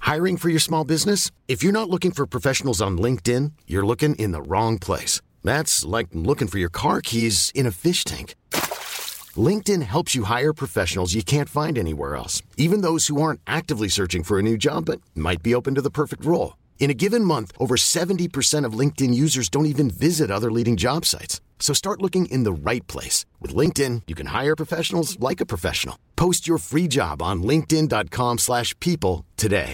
Hiring for your small business? If you're not looking for professionals on LinkedIn, you're looking in the wrong place. That's like looking for your car keys in a fish tank. LinkedIn helps you hire professionals you can't find anywhere else, even those who aren't actively searching for a new job but might be open to the perfect role. In a given month, over 70% of LinkedIn users don't even visit other leading job sites. So start looking in the right place. With LinkedIn, you can hire professionals like a professional. Post your free job on linkedin.com/people today.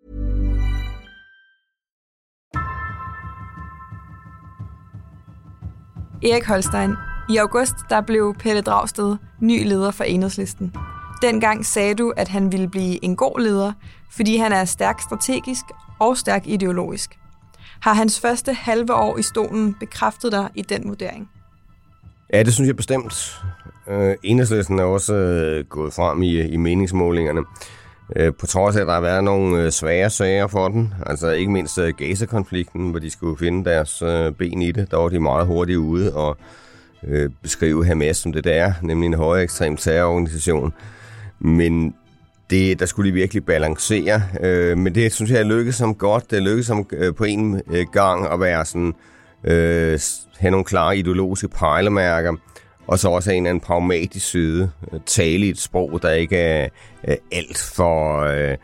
Erik Holstein, i august der blev Pelle Dragsted ny leder for Enhedslisten. Dengang sagde du, at han ville blive en god leder, fordi han er stærk strategisk og stærk ideologisk. Har hans første halve år i stolen bekræftet dig i den vurdering? Ja, det synes jeg bestemt. Enhedslisten er også gået frem i meningsmålingerne. På trods af, at der har været nogle svære sager for den, altså ikke mindst Gaza-konflikten, hvor de skulle finde deres ben i det, der var de meget hurtigt ude og beskrive Hamas som det der er, nemlig en højere ekstrem terrororganisation. Men der skulle de virkelig balancere. Men det synes jeg er lykkedes som godt. Det er lykkedes som på en gang at være sådan, have nogle klare ideologiske pejlemærker, og så også en pragmatisk side. Tale i et sprog, der ikke er alt for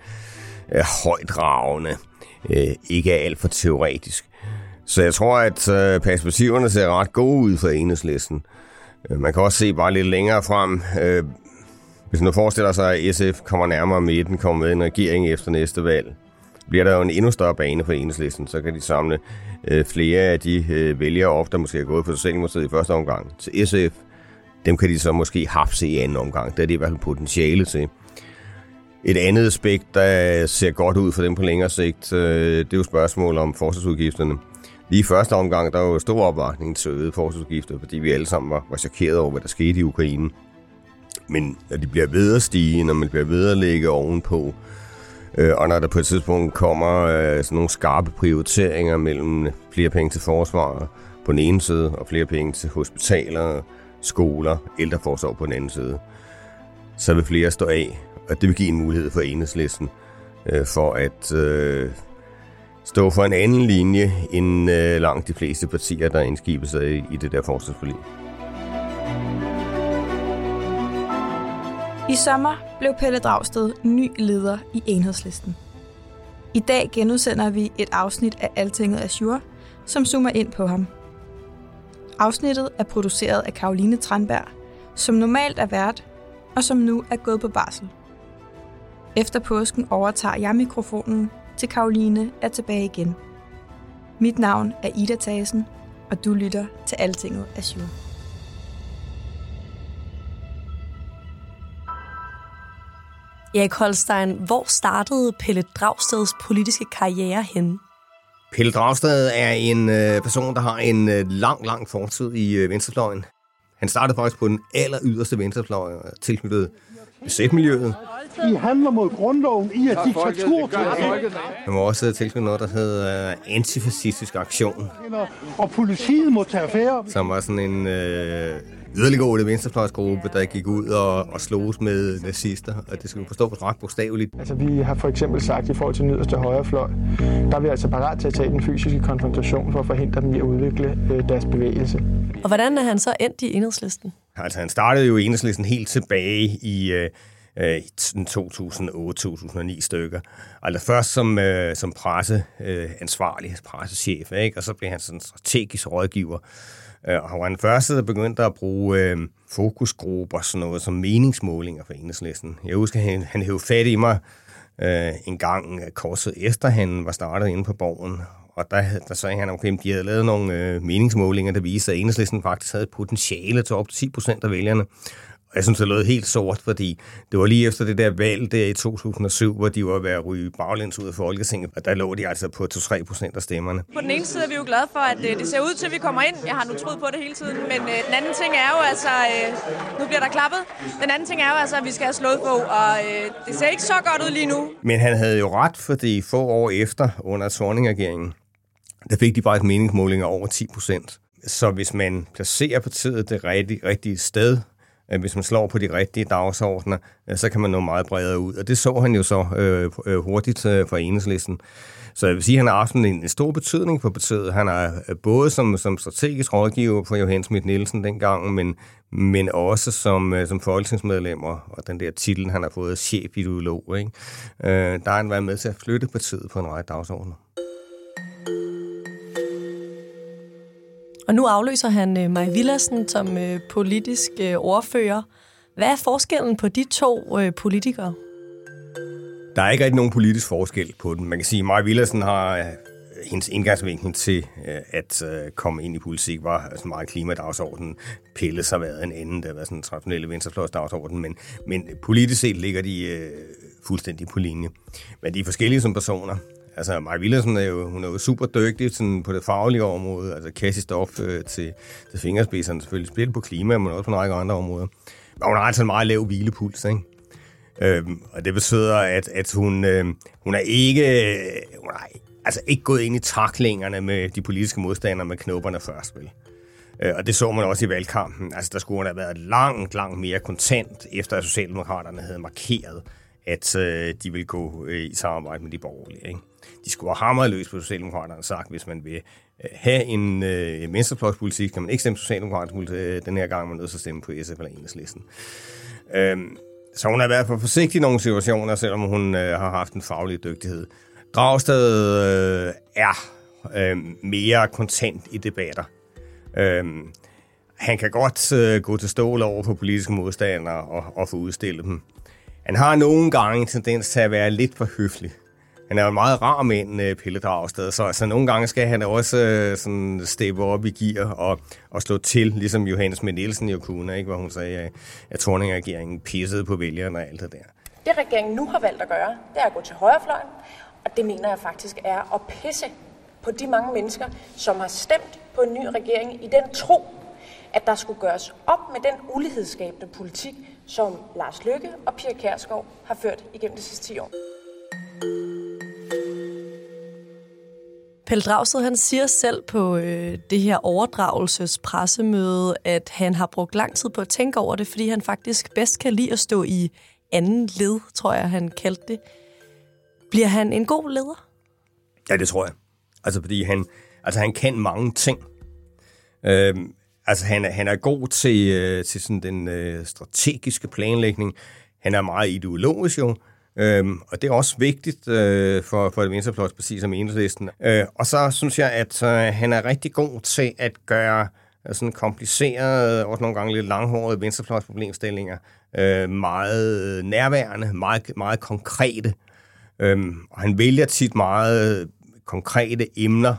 højdragende, ikke er alt for teoretisk. Så jeg tror, at perspektiverne ser ret gode ud for Enhedslisten. Man kan også se bare lidt længere frem. Hvis man forestiller sig, at SF kommer nærmere midten, kommer med en regering efter næste valg, bliver der jo en endnu større bane for Enhedslisten, så kan de samle flere af de vælgere op, der måske er gået på Socialdemokratiet i første omgang til SF. Dem kan de så måske hapse i anden omgang. Det er det i hvert fald potentiale til. Et andet aspekt, der ser godt ud for dem på længere sigt, det er jo spørgsmål om forsvarsudgifterne. Lige i første omgang, der var jo stor opbakning til øgede forsvarsudgifter, fordi vi alle sammen var chokeret over, hvad der skete i Ukraine. Men når de bliver ved at stige, når man bliver ved at lægge ovenpå, og når der på et tidspunkt kommer sådan nogle skarpe prioriteringer mellem flere penge til forsvar på den ene side, og flere penge til hospitaler, skoler, ældreforsorg på den anden side, så vil flere stå af, og det vil give en mulighed for Enhedslisten for at stå for en anden linje end langt de fleste partier, der indskibet sig i det der forsvarsforlig. I sommer blev Pelle Dragsted ny leder i Enhedslisten. I dag genudsender vi et afsnit af Altinget Azure, som zoomer ind på ham. Afsnittet er produceret af Caroline Tranberg, som normalt er vært, og som nu er gået på barsel. Efter påsken overtager jeg mikrofonen, til Caroline er tilbage igen. Mit navn er Ida Thasen, og du lytter til Altinget Azure. Erik Holstein, hvor startede Pelle Dragsteds politiske karriere henne? Pelle Dragsted er en person, der har en lang fortid i venstrefløjen. Han startede faktisk på den aller yderste venstrefløj, tilknyttet BZ-miljøet. I handler mod grundloven, I er diktatur. Han var også tilknyttet noget, der hed Antifascistisk Aktion. Og politiet må tage affære. Som var sådan en yderliggående venstrefløjsgruppe, der gik ud og sloges med nazister, og det skal vi forstå ret bogstaveligt. Altså vi har for eksempel sagt, i forhold til den yderste højrefløj, der er vi altså parat til at tage den fysiske konfrontation for at forhindre dem i at udvikle deres bevægelse. Og hvordan er han så endt i Enhedslisten? Altså han startede jo Enhedslisten helt tilbage i 2008-2009 stykker. Altså først som presseansvarlig, pressechef, ikke? Og så blev han sådan strategisk rådgiver. Og han var den første, der begyndte at bruge fokusgrupper, sådan noget som meningsmålinger for Enhedslisten. Jeg husker, han hævde fat i mig en gang korset efter han var startet inde på Borgen. Og der sagde han, at de havde lavet nogle meningsmålinger, der viste, at Enhedslisten faktisk havde et potentiale til op til 10% af vælgerne. Og jeg synes, det lød helt sort, fordi det var lige efter det der valg der i 2007, hvor de var ved at ryge baglæns ud af Folketinget, og der lå de altså på 2-3% af stemmerne. På den ene side er vi jo glade for, at det ser ud til, at vi kommer ind. Jeg har nu troet på det hele tiden, men den anden ting er jo altså, nu bliver der klappet. Den anden ting er jo altså, at vi skal have slået på, og det ser ikke så godt ud lige nu. Men han havde jo ret, fordi få år efter, under Thorning-regeringen, der fik de faktisk meningsmålinger over 10%. Så hvis man placerer partiet det rigtige sted, Hvis man slår på de rigtige dagsordner, så kan man nå meget bredere ud. Og det så han jo så hurtigt for Enhedslisten. Så jeg vil sige, at han har haft en stor betydning for partiet. Han er både som strategisk rådgiver for Johan Schmidt-Nielsen dengang, men også som folketingsmedlem, og den der titel, han har fået chefideolog. Ikke? Der har han været med til at flytte partiet på en række dagsordner. Og nu afløser han Mai Villadsen som politisk ordfører. Hvad er forskellen på de to politikere? Der er ikke rigtig nogen politisk forskel på dem. Man kan sige, at Mai Villadsen har hendes indgangsvinkel til at komme ind i politik var altså meget klimadagsordenen. Pelles har været en anden, der var sådan en traditionelle venstrefløjsdagsorden, men politisk set ligger de fuldstændig på linje. Men de er forskellige som personer. Altså, Mai Villadsen hun er jo super dygtig sådan på det faglige område, altså kasse stof til fingerspidserne, selvfølgelig spil på klima, men også på en række andre områder. Og hun har altså en meget lav hvilepuls, ikke? Og det betyder, at hun er ikke gået ind i taklingerne med de politiske modstandere med knopperne først, vel? Og det så man også i valgkampen. Altså, der skulle have været langt mere kontant, efter at Socialdemokraterne havde markeret, at de ville gå i samarbejde med de borgerlige, ikke? De skulle have hamret løs på Socialdemokraterne sagt, hvis man vil have en venstrefløjspolitik, kan man ikke stemme Socialdemokraterne den her gang, man nødt til at stemme på SF eller Enhedslisten. Så hun har været for forsigtig i nogle situationer, selvom hun har haft en faglig dygtighed. Dragsted er mere kontant i debatter. Han kan godt gå til stål over for politiske modstandere og få udstillet dem. Han har nogle gange en tendens til at være lidt for høflig. Han er jo en meget rar mand, Pelle Dragsted, så nogle gange skal han også sådan steppe op i gear og slå til, ligesom Johan Schmidt-Nielsen jo kunne, ikke? Hvor hun sagde, at Thorning-regeringen pissede på vælgerne og alt det der. Det regeringen nu har valgt at gøre, det er at gå til højrefløjen, og det mener jeg faktisk er at pisse på de mange mennesker, som har stemt på en ny regering i den tro, at der skulle gøres op med den ulighedsskabende politik, som Lars Løkke og Pia Kjærsgaard har ført igennem de sidste 10 år. Pelle Dragsted, han siger selv på det her overdragelsespressemøde, at han har brugt lang tid på at tænke over det, fordi han faktisk bedst kan lide at stå i anden led, tror jeg, han kaldte det. Bliver han en god leder? Ja, det tror jeg. Altså, fordi han kan mange ting. Han er god til sådan den strategiske planlægning. Han er meget ideologisk jo. Og det er også vigtigt for et venstrefløjsparti som Enhedslisten. Og så synes jeg, at han er rigtig god til at gøre sådan komplicerede, også nogle gange lidt langhårede venstrefløjsproblemstillinger meget nærværende, meget konkrete. Og han vælger tit meget konkrete emner,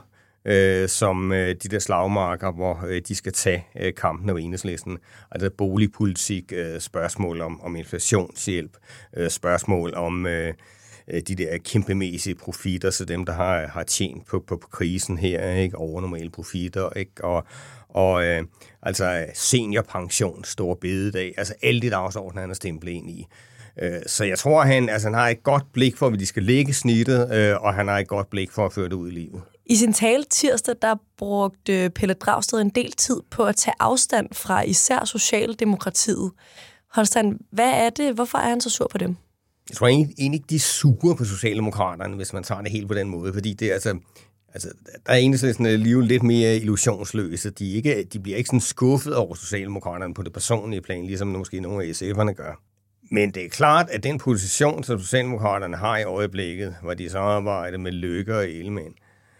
som de der slagmarker, hvor de skal tage kampen om Enhedslisten. Altså boligpolitik, spørgsmål om inflationshjælp, spørgsmål om de der kæmpemæssige profitter, så dem, der har tjent på krisen her, ikke? Overnormale profitter, ikke? Og altså seniorpension, store bededag, altså alle de dagsordner, han er stemplet ind i. Så jeg tror, han har et godt blik for, hvor de skal lægge snittet, og han har et godt blik for at føre det ud i livet. I sin tale tirsdag, der brugte Pelle Dragsted en del tid på at tage afstand fra især Socialdemokratiet. Holstein, hvad er det? Hvorfor er han så sur på dem? Jeg tror egentlig ikke, de er sure på Socialdemokraterne, hvis man tager det helt på den måde, fordi det er altså der er egentlig sådan alligevel lidt mere illusionsløse. De bliver ikke sådan skuffet over Socialdemokraterne på det personlige plan, ligesom måske nogle af SF'erne gør. Men det er klart, at den position, som Socialdemokraterne har i øjeblikket, hvor de samarbejder med Løkke og Ellemann,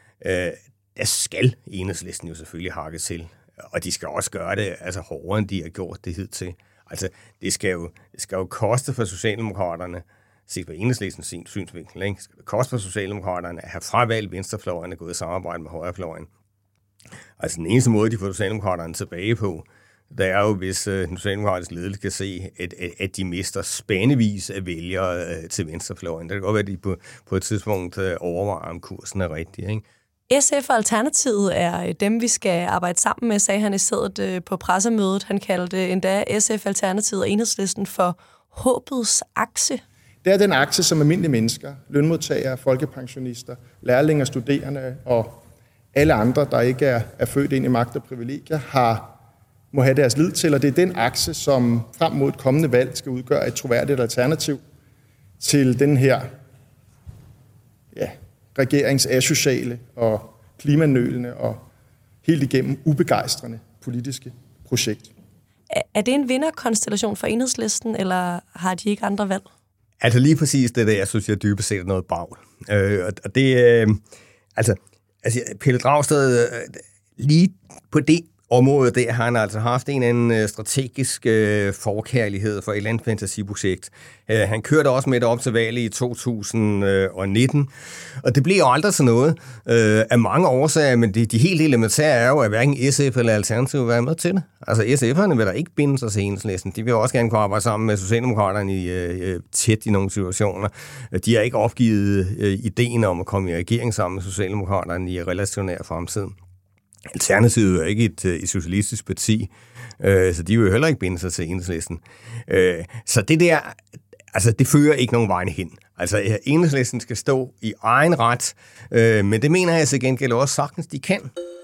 der skal Enhedslisten jo selvfølgelig hakke til. Og de skal også gøre det hårdere, end de har gjort det hidtil. Altså, det skal jo koste for Socialdemokraterne, set på Enhedslistens synsvinkel, ikke? Skal det koste for Socialdemokraterne at have fravalgt venstrefløjen og gået i samarbejde med højrefløjen. Altså, den eneste måde, de får Socialdemokraterne tilbage på, det er jo, hvis den socialdemokratiske ledelse kan se, at de mister spændevis af vælgere til venstrefløjen. Det kan godt være, at de på et tidspunkt overvejer, om kursen er rigtig, ikke? SF og Alternativet er dem, vi skal arbejde sammen med, sagde han i stedet på pressemødet. Han kaldte endda SF, Alternativet og Enhedslisten for håbets akse. Det er den akse, som almindelige mennesker, lønmodtagere, folkepensionister, lærlinge, studerende og alle andre, der ikke er født ind i magt og privilegier, har må have deres lid til, og det er den akse, som frem mod et kommende valg skal udgøre et troværdigt alternativ til den her regerings asociale og klimanølende og helt igennem ubegejstrende politiske projekt. Er det en vinderkonstellation for Enhedslisten, eller har de ikke andre valg? Altså lige præcis det der, jeg synes, jeg dybest set er noget bagl. Og det, altså Pelle Dragsted, lige på det område der har han altså haft en eller anden strategisk forkærlighed for et eller andet fantasiprojekt. Han kørte også med det op til valget i 2019, og det blev jo aldrig sådan noget af mange årsager, men de helt elementære er jo, at hverken SF eller Alternativ vil være med til det. Altså SF'erne vil da ikke binde sig til Enhedslisten. De vil også gerne kunne arbejde sammen med Socialdemokraterne tæt i nogle situationer. De har ikke opgivet ideen om at komme i regering sammen med Socialdemokraterne i relativt nær fremtiden. Alternativet er ikke et socialistisk parti, så de vil jo heller ikke binde sig til Enhedslisten. Så det der, altså det fører ikke nogen vegne hen. Altså Enhedslisten skal stå i egen ret, men det mener jeg til gengæld også sagtens, de kan.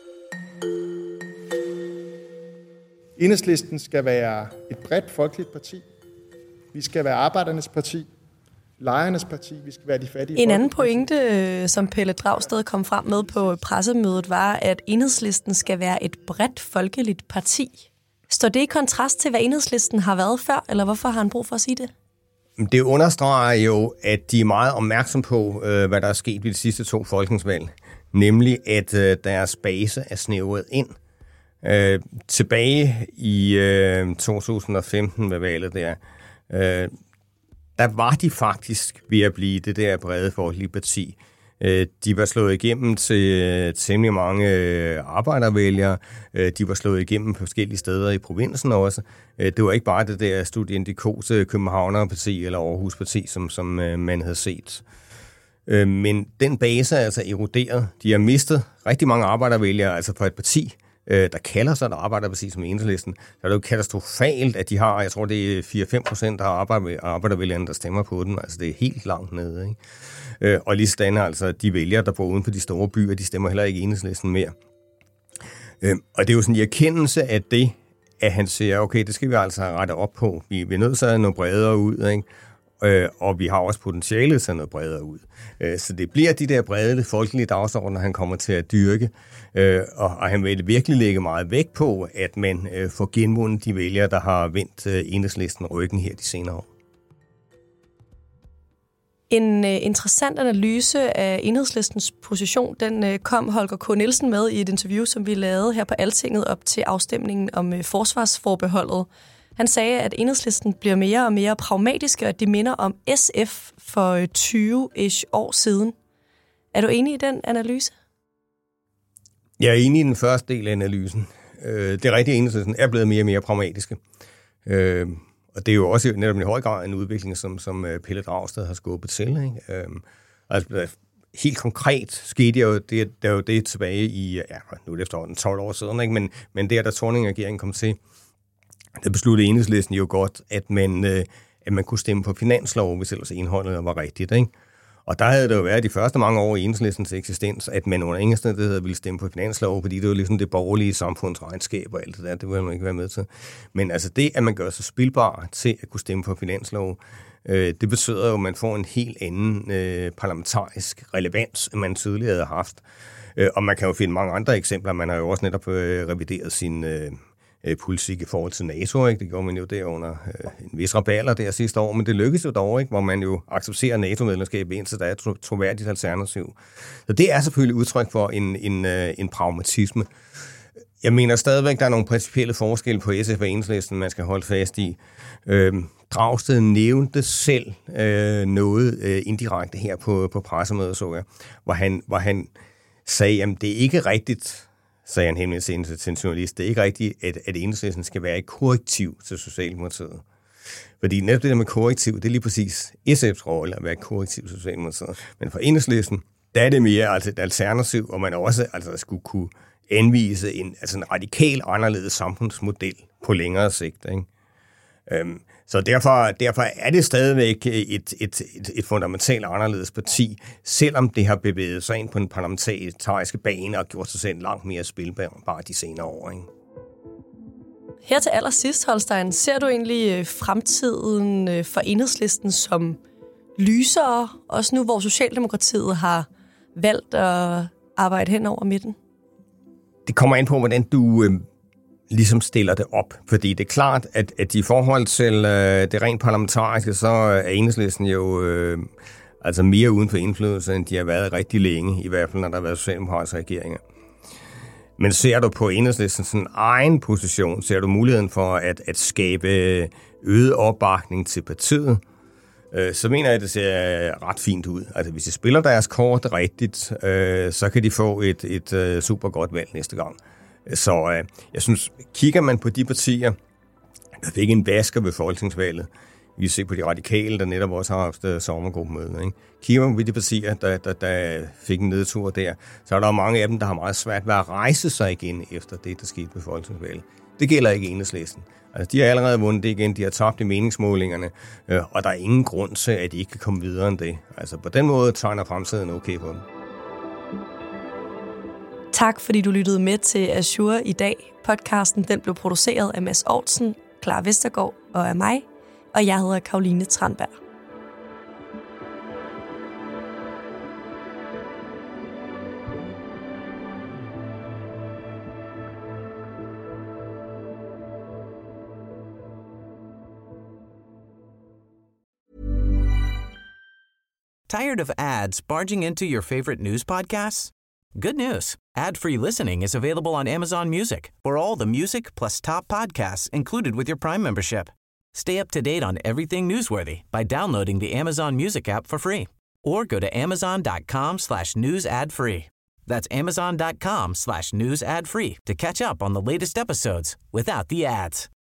Enhedslisten skal være et bredt folkeligt parti. Vi skal være arbejdernes parti. Lejernes parti, vi skal være de fattige. En anden pointe, som Pelle Dragsted kom frem med på pressemødet, var, at Enhedslisten skal være et bredt folkeligt parti. Står det i kontrast til, hvad Enhedslisten har været før, eller hvorfor har han brug for at sige det? Det understreger jo, at de er meget opmærksom på, hvad der er sket ved de sidste 2 folketingsvalg. Nemlig, at deres base er snævret ind. Tilbage i 2015 ved valget der var de faktisk ved at blive det der brede folkelige parti. De var slået igennem til temmelig mange arbejdervælgere. De var slået igennem på forskellige steder i provinsen også. Det var ikke bare det der studiendikose Københavnerparti eller Aarhusparti, som man havde set. Men den base er altså eroderet. De har mistet rigtig mange arbejdervælgere, altså for et parti, der kalder sig et arbejderparti som Enhedslisten. Så er det jo katastrofalt, at de har, jeg tror det er 4-5% af arbejdervælgerne, der stemmer på den. Altså det er helt langt nede, ikke? Og lige sådan altså, de vælgere, der bor uden på de store byer, de stemmer heller ikke Enhedslisten mere. Og det er jo sådan en erkendelse af det, at han siger, okay, det skal vi altså have rettet op på. Vi er nødt til at have noget bredere ud, ikke? Og vi har også potentialet til noget bredere ud. Så det bliver de der brede folkelige dagsordner, han kommer til at dyrke, og han vil virkelig lægge meget vægt på, at man får genvundet de vælgere, der har vendt Enhedslisten ryggen her de senere år. En interessant analyse af Enhedslistens position, den kom Holger K. Nielsen med i et interview, som vi lavede her på Altinget op til afstemningen om forsvarsforbeholdet. Han sagde, at Enhedslisten bliver mere og mere pragmatiske, og at de minder om SF for 20-ish år siden. Er du enig i den analyse? Jeg er enig i den første del af analysen. Det er rigtigt, at Enhedslisten er blevet mere og mere pragmatiske. Og det er jo også netop i høj grad en udvikling, som Pelle Dragsted har skubbet til. Ikke? Altså, helt konkret skete jo det tilbage i, nu er det efterhånden 12 år siden, ikke? Men der Thorning-regeringen kom til, der besluttede Enhedslisten jo godt, at man kunne stemme på finanslov, hvis ellers indholdet var rigtigt, ikke? Og der havde det jo været de første mange år i Enhedslistens eksistens, at man under ingen omstændigheder ville stemme på finanslov, fordi det var ligesom det borgerlige samfundsregnskab og alt det der, det ville man ikke være med til. Men altså det, at man gør sig spilbar til at kunne stemme på finanslov, det betyder jo, at man får en helt anden parlamentarisk relevans, end man tidligere havde haft. Og man kan jo finde mange andre eksempler. Man har jo også netop revideret sin politik i forhold til NATO, ikke? Det gjorde man jo der under en vis raballer der sidste år, men det lykkedes jo dog, ikke? Hvor man jo accepterer NATO-medlemskab, indtil der er et troværdigt alternativ. Så det er selvfølgelig udtryk for en pragmatisme. Jeg mener stadigvæk, der er nogle principielle forskelle på SF og Enhedslisten, man skal holde fast i. Dragsted nævnte selv noget indirekte her på pressemødet, så jeg, hvor han sagde, at det er ikke rigtigt, sagde han henvendt til en journalist, det er ikke rigtigt, at Enhedslisten skal være et korrektiv til Socialdemokratiet. Fordi netop det der med korrektiv, det er lige præcis SF's rolle at være et korrektiv til Socialdemokratiet. Men for Enhedslisten, der er det mere altså et alternativ, og man også altså skulle kunne anvise en radikal anderledes samfundsmodel på længere sigt, ikke? Så derfor er det stadigvæk et fundamentalt anderledes parti, selvom det har bevæget sig ind på den parlamentariske bane og gjort sig selv langt mere spilbar de senere år, ikke? Her til allersidst, Holstein, ser du egentlig fremtiden for Enhedslisten som lysere, også nu hvor Socialdemokratiet har valgt at arbejde hen over midten? Det kommer ind på, hvordan du ligesom stiller det op. Fordi det er klart, at i forhold til det rent parlamentariske, så er Enhedslisten jo altså mere uden for indflydelse, end de har været rigtig længe, i hvert fald når der har været socialdemokratiske regeringer. Men ser du på Enhedslistens egen position, ser du muligheden for at skabe øget opbakning til partiet, så mener jeg, at det ser ret fint ud. Altså hvis de spiller deres kort rigtigt, så kan de få et super godt valg næste gang. Så jeg synes, kigger man på de partier, der fik en basker ved folketingsvalget, vi ser på de radikale, der netop også har haft sommergruppemøde, ikke? Kigger man på de partier, der fik en nedtur der, så er der mange af dem, der har meget svært ved at rejse sig igen efter det, der skete ved folketingsvalget. Det gælder ikke Enhedslisten. Altså, de har allerede vundet det igen, de har tabt i meningsmålingerne, og der er ingen grund til, at de ikke kan komme videre end det. Altså, på den måde tegner fremtiden okay på dem. Tak, fordi du lyttede med til Azure i dag. Podcasten den blev produceret af Mads Aartsen, Clara Vestergaard og af mig, og jeg hedder Caroline Tranberg. Tired of ads barging into your favorite news podcasts? Good news. Ad-free listening is available on Amazon Music for all the music plus top podcasts included with your Prime membership. Stay up to date on everything newsworthy by downloading the Amazon Music app for free or go to amazon.com/news ad free. That's amazon.com/news ad free to catch up on the latest episodes without the ads.